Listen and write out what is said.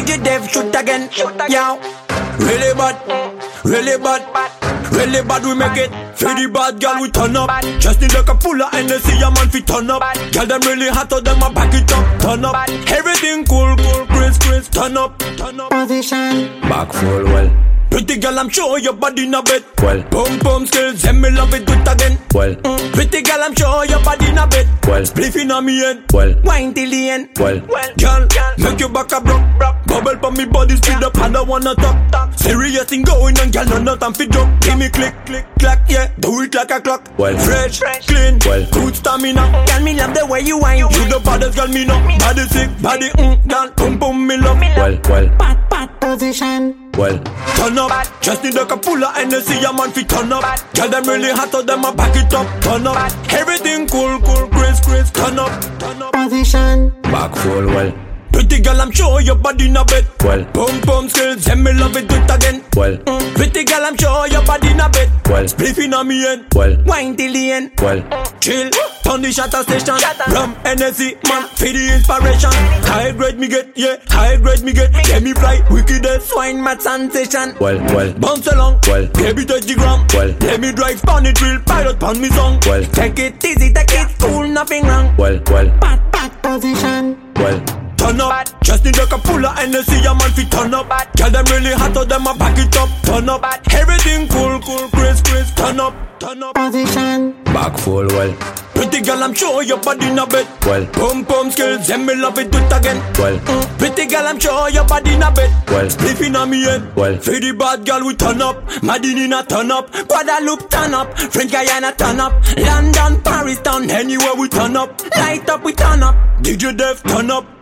DJ Dev shoot again. Yo, really bad, really bad. Really bad we make it. For the bad girl we turn up. Just need like a full of energy, a man fi turn up. Girl them really hot, so them a back it up. Turn up. Everything cool, crisp. Turn up. Position. Back full well. Pretty girl, I'm sure your body in a bit. Well. Pum skills, and me love it, do it again. Well. Pretty girl, I'm sure your body in a bit. Well. Spliffing on me end. Well. Wine till the end. Well. Girl, make your back a broke. Bubble for me body, speed up, and I wanna talk. Serious thing going on, girl, no time for joke. Give me click, clack, yeah. Do it like a clock. Well. Fresh, clean, well. good stamina. Girl, me love the way you whine. You the baddest girl, me know. Body sick, body, girl, pum, me love. Well. Pat position. Well. Turn up, just need like a full of energy, a man fi turn up. Girl them really hot, so them a back it up. Turn up, everything cool, crisp. Turn up. Position. Back full well. Pretty girl, I'm sure your body in a bit. Well. Pum skills, and me love it, do it again. Well. Pretty girl, I'm sure your body in a bit. Well. Spliffing on me end. Well. Wine till the end. Well. Chill, turn the shutter station. Rum, energy, man, for the inspiration. High grade me get. Get me fly, wickedest wine, mad sensation. Well. Bounce along. Well. Baby touch the ground. Well. Let me drive on it, real pilot on me song. Well. Take it easy, take it cool, nothing wrong. Well. Pat position. Well. Turn up, just need like a full of energy, a man fi turn up. Girl them really hot, so them a back it up. Turn up, everything cool, crisp. Turn up. Position. Back full well. Pretty girl, I'm sure your body in a bit. Well. Pum skills, and me love it, do it again. Well. Pretty girl, I'm sure your body in a bit. Well. Spliffing on me end. Well. For the bad girl, we turn up. Madinina turn up. Guadeloupe turn up. French Guyana turn up. London, Paris town, anywhere we turn up. Light up, we turn up. DJ Dev turn up.